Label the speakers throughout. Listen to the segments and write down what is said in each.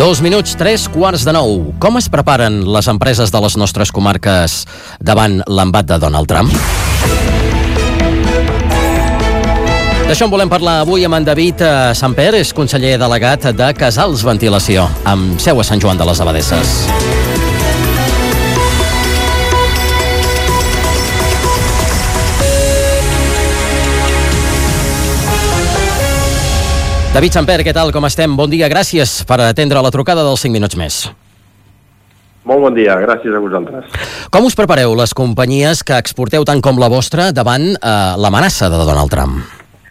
Speaker 1: 2 minuts, 3:45. Com es preparen les empreses de les nostres comarques davant l'embat de Donald Trump? D'això en volem parlar avui amb en David Samper, és conseller delegat de Casals Ventilació, amb seu a Sant Joan de les Abadesses. David Samper, què tal, com estem? Bon dia, gràcies per atendre la trucada dels 5 minuts més.
Speaker 2: Molt bon dia, gràcies a vosaltres.
Speaker 1: Com us prepareu les companyies que exporteu tant com la vostra davant l'amenaça de Donald Trump?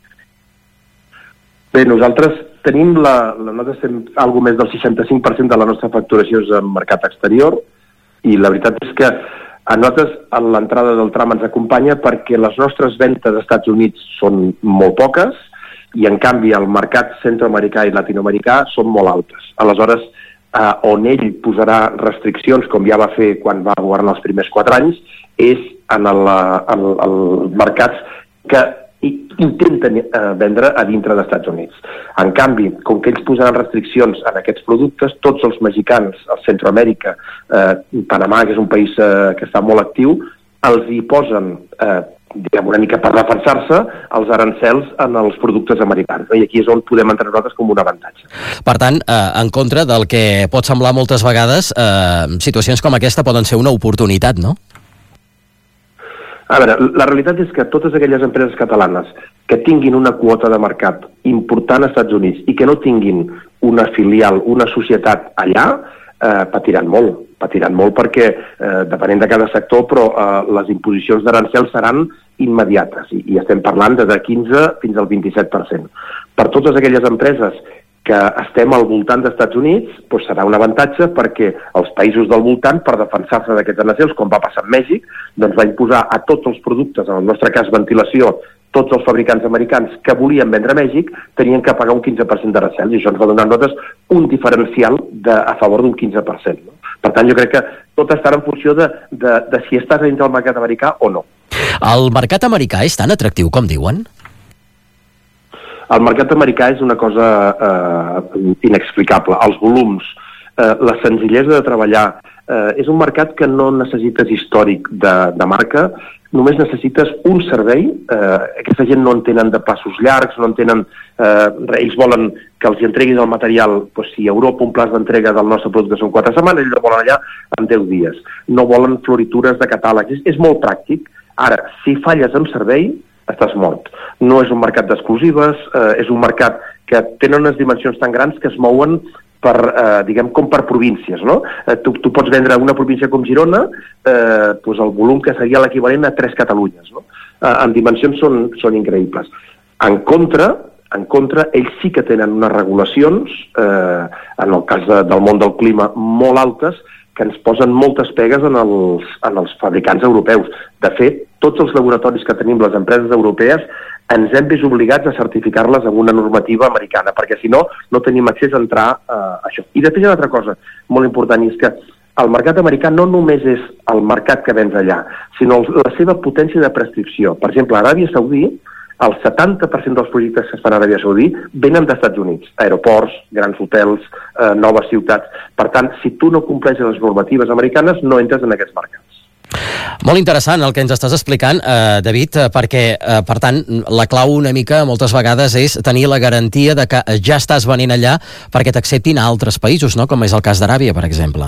Speaker 2: Bé, nosaltres tenim nosaltres fem algo més del 65% de la nostra facturació és en mercat exterior i la veritat és que a nosaltres l'entrada del Trump ens acompanya perquè les nostres ventes als Estats Units són molt poques i en canvi el mercat centroamericà i latinoamericà són molt altes. Aleshores, on ell posarà restriccions, com ja va fer quan va governar els primers 4 anys, és en els mercats que intenten vendre a dintre dels Estats Units. En canvi, com que ells posaran restriccions en aquests productes, tots els mexicans, el Centroamèrica, Panamà, que és un país que està molt actiu, els hi posen diguem una mica per defensar-se els arancels en els productes americans. I aquí és on podem entrar nosaltres com un avantatge.
Speaker 1: Per tant, en contra del que pot semblar moltes vegades, situacions com aquesta poden ser una oportunitat, no?
Speaker 2: A veure, la realitat és que totes aquelles empreses catalanes que tinguin una quota de mercat important als Estats Units i que no tinguin una filial, una societat allà, patiran molt perquè, depenent de cada sector, però les imposicions d'arancel seran immediates i estem parlant de 15 fins al 27%. Per totes aquelles empreses que estem al voltant dels Estats Units, doncs serà un avantatge perquè els països del voltant, per defensar-se d'aquests arancels, com va passar amb Mèxic, doncs va imposar a tots els productes, en el nostre cas ventilació, tots els fabricants americans que volien vendre a Mèxic tenien que pagar un 15% d'arancel i això ens va donar a nosaltres un diferencial a favor d'un 15%. No? Per tant, jo crec que tot estarà en funció de si estàs dintre del mercat americà o no.
Speaker 1: El mercat americà és tan atractiu com diuen?
Speaker 2: El mercat americà és una cosa inexplicable. Els volums, la senzillesa de treballar, és un mercat que no necessites històric de marca, només necessites un servei. Aquesta gent no en tenen de passos llargs, no en tenen... ells volen que els entreguis el material, doncs, si a Europa un plaç d'entrega del nostre producte són 4 setmanes, ells el volen allà en 10 dies. No volen floritures de catàlegs. És molt pràctic. Ara, si falles en servei, estàs mort. No és un mercat d'exclusives, és un mercat que tenen unes dimensions tan grans que es mouen per, com per províncies, no? Tu pots vendre una província com Girona, doncs el volum que seria l'equivalent a 3 Catalunyes, no? En dimensions són increïbles. En contra, ells sí que tenen unes regulacions, en el cas del món del clima, molt altes, que ens posen moltes pegues en els fabricants europeus. De fet, tots els laboratoris que tenim les empreses europees ens hem vist obligats a certificar-les amb una normativa americana, perquè si no, no tenim accés a entrar a això. I després hi ha una altra cosa molt important, i és que el mercat americà no només és el mercat que vens allà, sinó la seva potència de prescripció. Per exemple, a Aràbia Saudí, el 70% dels projectes que es fan a Aràbia Saudí venen dels Estats Units, aeroports, grans hotels, noves ciutats. Per tant, si tu no compleixes les normatives americanes, no entres en aquests mercats.
Speaker 1: Molt interessant el que ens estàs explicant, David, perquè, per tant, la clau una mica moltes vegades és tenir la garantia de que ja estàs venint allà perquè t'acceptin a altres països, no? Com és el cas d'Aràbia, per exemple.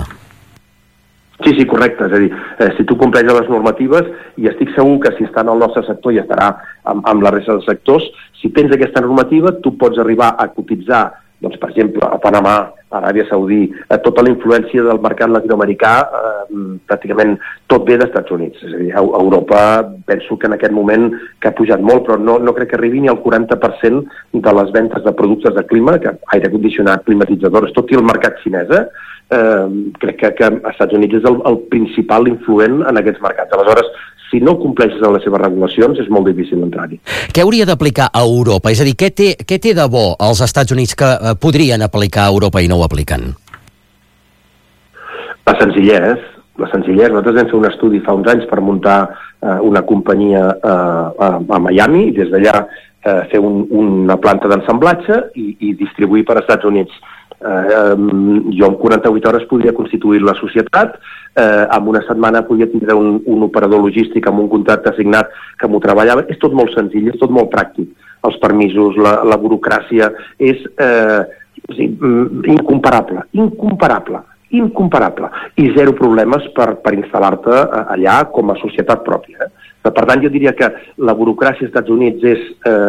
Speaker 2: Sí, correcte. És a dir, si tu compleixes les normatives, i estic segur que si està en el nostre sector i estarà amb la resta dels sectors, si tens aquesta normativa, tu pots arribar a cotitzar, doncs, per exemple, a Panamà, a Aràbia Saudí, tota la influència del mercat latinoamericà, pràcticament tot ve dels Estats Units. És a dir, a Europa penso que en aquest moment que ha pujat molt, però no crec que arribi ni al 40% de les ventes de productes de clima, que aire condicionat, climatitzadors, tot i el mercat xinès, crec que als Estats Units és el principal influent en aquests mercats. Aleshores, si no compleixes les seves regulacions, és molt difícil entrar-hi.
Speaker 1: Què hauria d'aplicar a Europa? És a dir, què té de bo als Estats Units que podrien aplicar a Europa i no ho apliquen?
Speaker 2: La senzillesa. Nosaltres vam fer un estudi fa uns anys per muntar una companyia a Miami, i des d'allà fer una planta d'ensamblatge i distribuir per als Estats Units. Jo en 48 hores podria constituir la societat, en una setmana podria tindre un operador logístic amb un contracte assignat que m'ho treballava. És tot molt senzill, és tot molt pràctic. Els permisos, la burocràcia, és incomparable. I zero problemes per instal·lar-te allà com a societat pròpia. Per tant, jo diria que la burocràcia als Estats Units és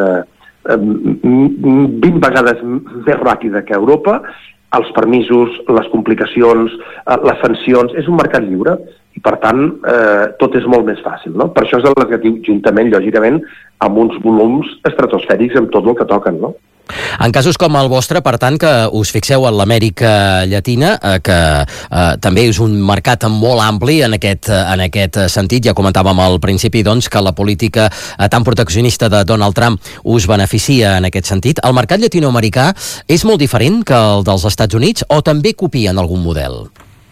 Speaker 2: 20 vegades més ràpida que a Europa. Els permisos, les complicacions, les sancions, és un mercat lliure i, per tant, tot és molt més fàcil, no? Per això és el que diu, juntament, lògicament, amb uns volums estratosfèrics amb tot el que toquen, no?
Speaker 1: En casos com el vostre, per tant, que us fixeu en l'Amèrica Llatina, que també és un mercat molt ampli en aquest sentit. Ja comentàvem al principi, doncs, que la política tan proteccionista de Donald Trump us beneficia en aquest sentit. El mercat llatinoamericà és molt diferent que el dels Estats Units o també copien algun model?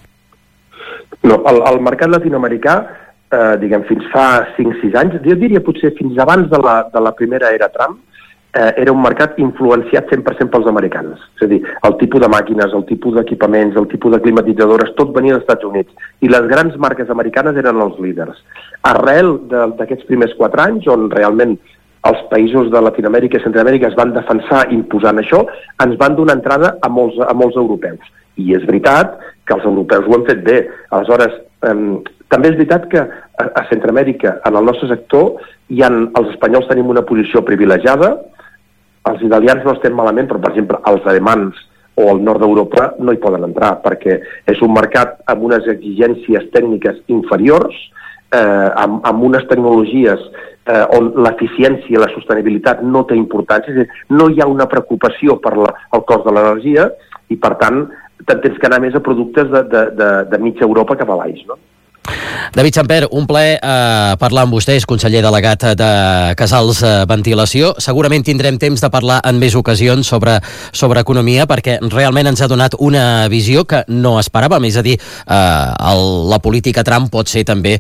Speaker 2: No, el mercat latinoamericà, diguem, fins fa 5-6 anys, jo diria potser fins abans de la primera era Trump, era un mercat influenciat 100% pels americans. És a dir, el tipus de màquines, el tipus d'equipaments, el tipus de climatitzadores, tot venia dels Estats Units. I les grans marques americanes eren els líders. Arrel d'aquests primers 4 anys, on realment els països de Latinoamèrica i Centroamèrica es van defensar imposant això, ens van donar entrada a molts europeus. I és veritat que els europeus ho han fet bé. Aleshores, també és veritat que a Centroamèrica, en el nostre sector, els espanyols tenim una posició privilegiada, els italians no estem malament, però, per exemple, els alemans o el nord d'Europa no hi poden entrar, perquè és un mercat amb unes exigències tècniques inferiors, amb unes tecnologies on l'eficiència i la sostenibilitat no té importància, és a dir, no hi ha una preocupació per el cost de l'energia i, per tant, tens que anar més a productes de mitja Europa cap a baix, no?
Speaker 1: David Samper, un plaer parlar amb vostè, és conseller delegat de Casals Ventilació. Segurament tindrem temps de parlar en més ocasions sobre economia, perquè realment ens ha donat una visió que no esperàvem, és a dir, la política Trump pot ser també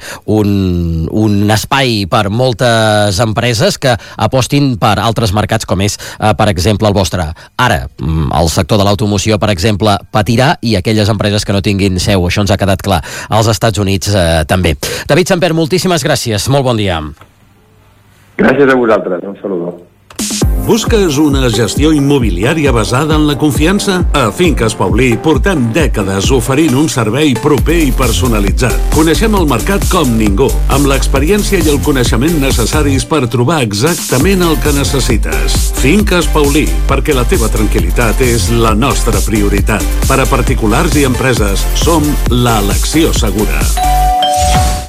Speaker 1: un espai per moltes empreses que apostin per altres mercats, com és, per exemple, el vostre. Ara, el sector de l'automoció, per exemple, patirà, i aquelles empreses que no tinguin seu, això ens ha quedat clar, als Estats Units també. David Samper, moltíssimes gràcies. Molt bon dia.
Speaker 2: Gràcies a vosaltres. Un saludo.
Speaker 3: Busques una gestió immobiliària basada en la confiança? A Finques Paulí portem dècades oferint un servei proper i personalitzat. Coneixem el mercat com ningú, amb l'experiència i el coneixement necessaris per trobar exactament el que necessites. Finques Paulí, perquè la teva tranquil·litat és la nostra prioritat. Per a particulars i empreses, som l'elecció segura.